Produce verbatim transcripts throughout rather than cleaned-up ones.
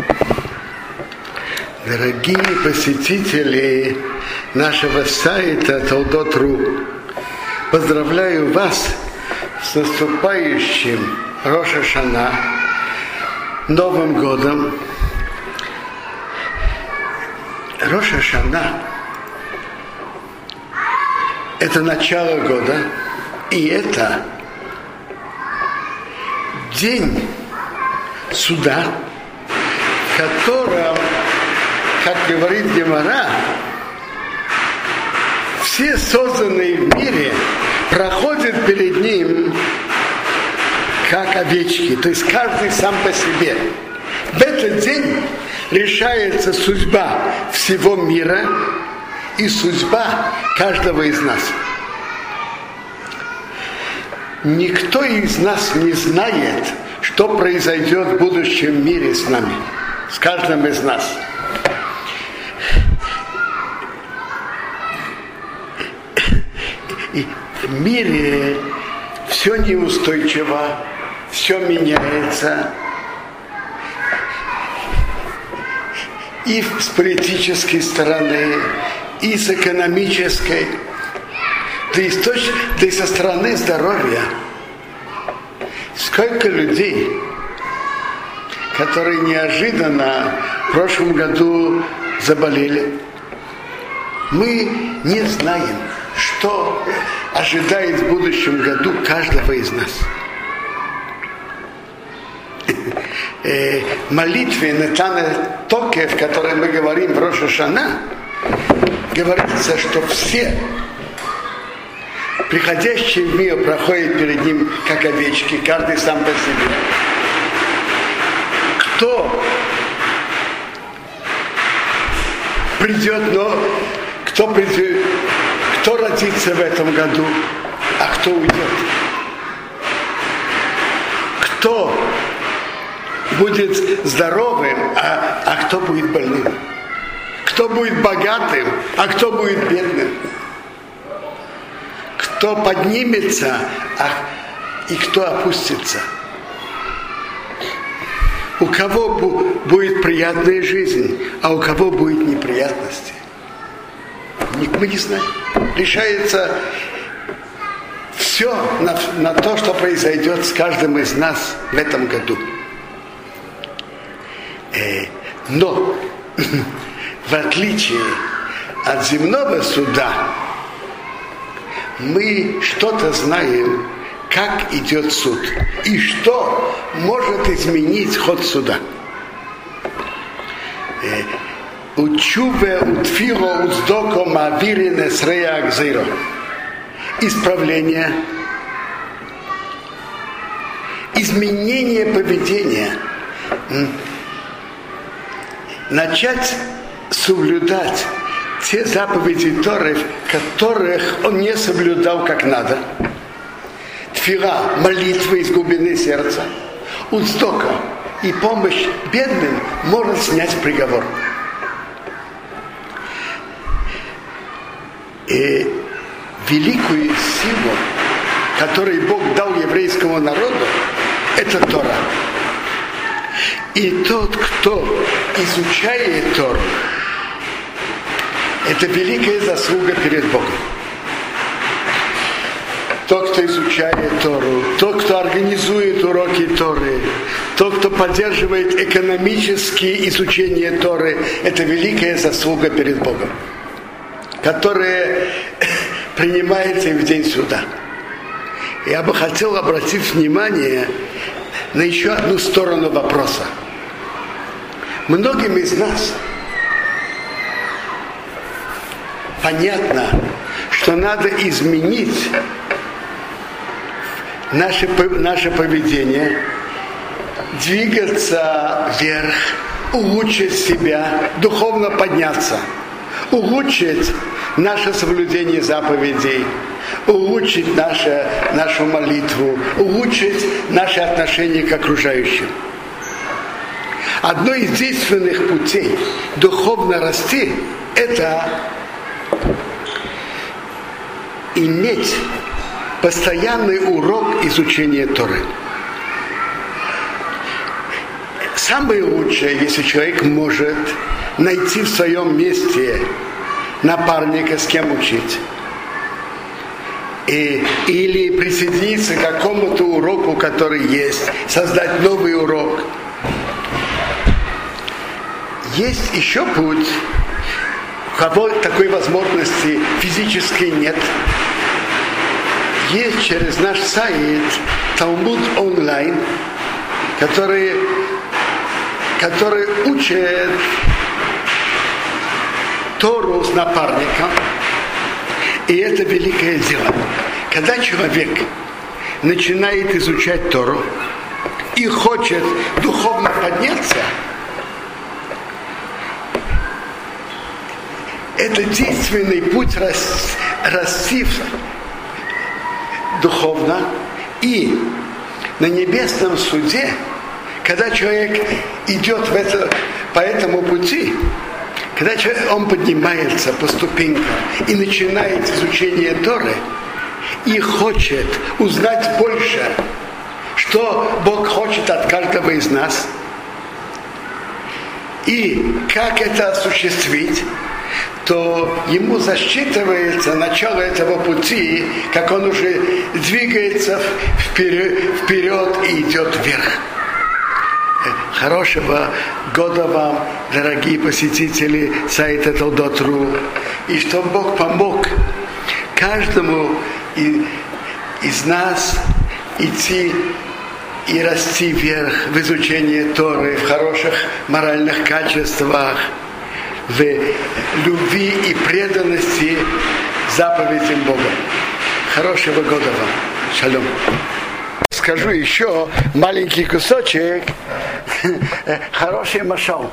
Дорогие посетители нашего сайта Толдот точка ру, поздравляю вас с наступающим Рош ха-Шана, Новым годом. Рош ха-Шана – это начало года, и это день суда, в котором, как говорит Гемара, все созданные в мире проходят перед ним как овечки, то есть каждый сам по себе. В этот день решается судьба всего мира и судьба каждого из нас. Никто из нас не знает, что произойдет в будущем мире с нами, с каждым из нас. И в мире все неустойчиво, все меняется. И с политической стороны, и с экономической, да и, с точ... да и со стороны здоровья. Сколько людей, которые неожиданно в прошлом году заболели, мы не знаем, что ожидает в будущем году каждого из нас. В молитве Нетана Токе, в которой мы говорим в Рош ха-Шана, говорится, что все приходящие в мир проходят перед ним как овечки, каждый сам по себе. Кто придет, но кто придет, кто родится в этом году, а кто уйдет? Кто будет здоровым, а, а кто будет больным? Кто будет богатым, а кто будет бедным? Кто поднимется, а, и кто опустится? У кого бу, будет приятная жизнь, а у кого будет неприятности? Мы не знаем. Решается все на, на то, что произойдет с каждым из нас в этом году. Но, в отличие от земного суда, мы что-то знаем, как идет суд, и что может изменить ход суда. Учуве утфиро уздоко мавирине срея акзиро. Исправление, изменение поведения, начать соблюдать те заповеди Торы, которых он не соблюдал как надо. Тфила, молитва из глубины сердца, уздока и помощь бедным может снять приговор. И великую силу, которую Бог дал еврейскому народу, это Тора. И тот, кто изучает Тору, это великая заслуга перед Богом. Тот, кто изучает Тору, тот, кто организует уроки Торы, тот, кто поддерживает экономические изучения Торы, это великая заслуга перед Богом, которая принимается в день суда. Я бы хотел обратить внимание на еще одну сторону вопроса. Многим из нас понятно, что надо изменить наше, наше поведение, двигаться вверх, улучшить себя, духовно подняться, улучшить наше соблюдение заповедей, улучшить наше, нашу молитву, улучшить наши отношения к окружающим. Одно из действенных путей духовно расти – это иметь постоянный урок изучения Торы. самое лучшее, если человек может найти в своем месте напарника, с кем учить. И, или присоединиться к какому-то уроку, который есть, создать новый урок. Есть еще путь, у кого такой возможности физической нет. Есть через наш сайт Талмуд онлайн, который, который учит Тору с напарником. И это великое дело. Когда человек начинает изучать Тору и хочет духовно подняться, это действенный путь рас, расти духовно. И на небесном суде, когда человек идет в это, по этому пути, когда он поднимается по ступенькам и начинает изучение Торы и хочет узнать больше, что Бог хочет от каждого из нас, и как это осуществить, то ему засчитывается начало этого пути, как он уже двигается вперед, вперед и идет вверх. Хорошего года вам, дорогие посетители сайта Толдот точка ру. И чтобы Бог помог каждому из нас идти и расти вверх в изучении Торы, в хороших моральных качествах, в любви и преданности заповедям Бога. Хорошего года вам. Шалом. Скажу еще маленький кусочек. Хороший машал.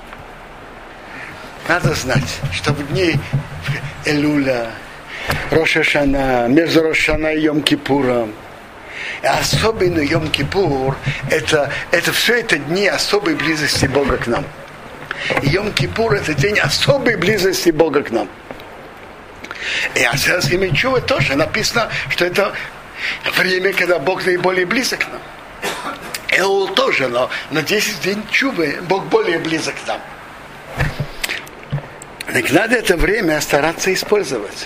Надо знать, что в дни Элуля, Рош ха-Шана, между Рош ха-Шана и Йом-Кипуром, особенно Йом-Кипур, это, это все это дни особой близости Бога к нам. Йом-Кипур это день особой близости Бога к нам. И Асерас Йемей Тшува тоже написано, что это время, когда Бог наиболее близок к нам. Элул тоже, но на десять дней Тшувы Бог более близок к нам. Так надо это время стараться использовать.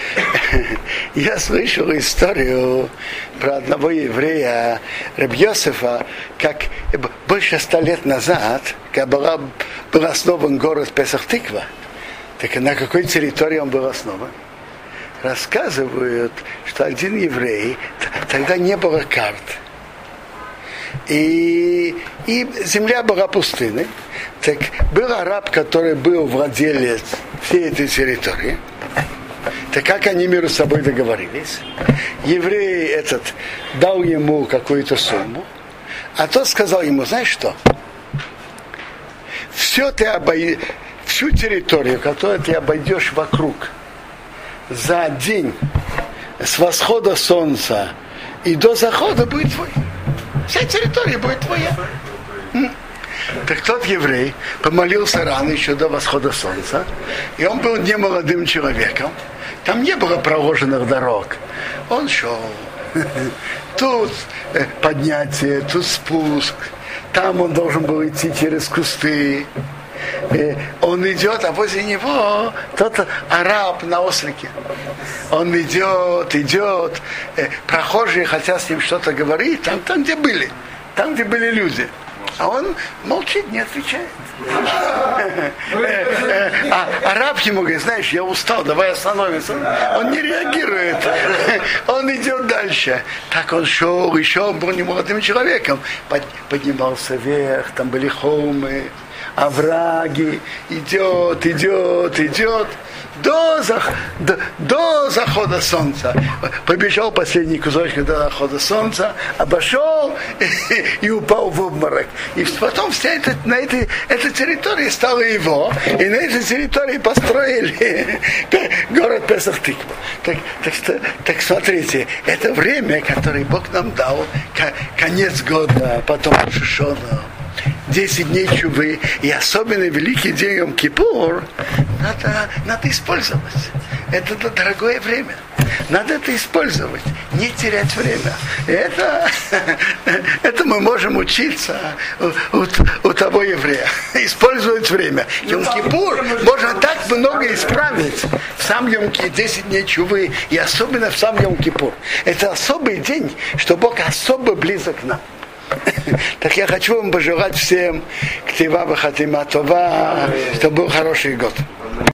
Я слышал историю про одного еврея, Рабби Йосефа, как больше ста лет назад, когда была, был основан город Песах-Тиква, так на какой территории он был основан? Рассказывают, что один еврей, тогда не было карт, и, и земля была пустынной, так был араб, который был владелец всей этой территории. Так как они между собой договорились? Еврей этот дал ему какую-то сумму, а тот сказал ему: знаешь что? Все ты обой... всю территорию, которую ты обойдешь вокруг за день с восхода солнца и до захода будет твой. Вся территория будет твоя. Так тот еврей помолился рано, еще до восхода солнца, и он был не молодым человеком. Там не было проложенных дорог. Он шел. Тут поднятие, тут спуск. Там он должен был идти через кусты. Он идет, а возле него тот араб на ослике. Он идет, идет. Прохожие хотят с ним что-то говорить, там, там где были. Там, где были люди. А он молчит, не отвечает. А араб ему говорит: знаешь, я устал, давай остановимся. Он не реагирует. Он идет дальше. Так он шел, еще он был не молодым человеком. Поднимался вверх, там были холмы, овраги. Идет, идет, идет. До, зах... до, до захода солнца. Побежал последний кусочек до захода солнца, обошел и, и упал в обморок. И потом вся эта, на этой, этой территории стала его, и на этой территории построили город Песах-Тиква. Так, так, так смотрите, это время, которое Бог нам дал, конец года, потом Рош ха-Шана, десять дней Тшувы, и особенно великий день Йом-Кипур надо, надо использовать. Это дорогое время. надо это использовать, не терять время. Это, это мы можем учиться у, у, у того еврея. Использовать время. Йом-Кипур можно так много исправить в сам Йом-Кипур, десять дней чувы, и особенно в сам Йом-Кипур. Это особый день, что Бог особо близок к нам. Так я хочу вам пожелать всем ктива вахатима това, чтобы был хороший год.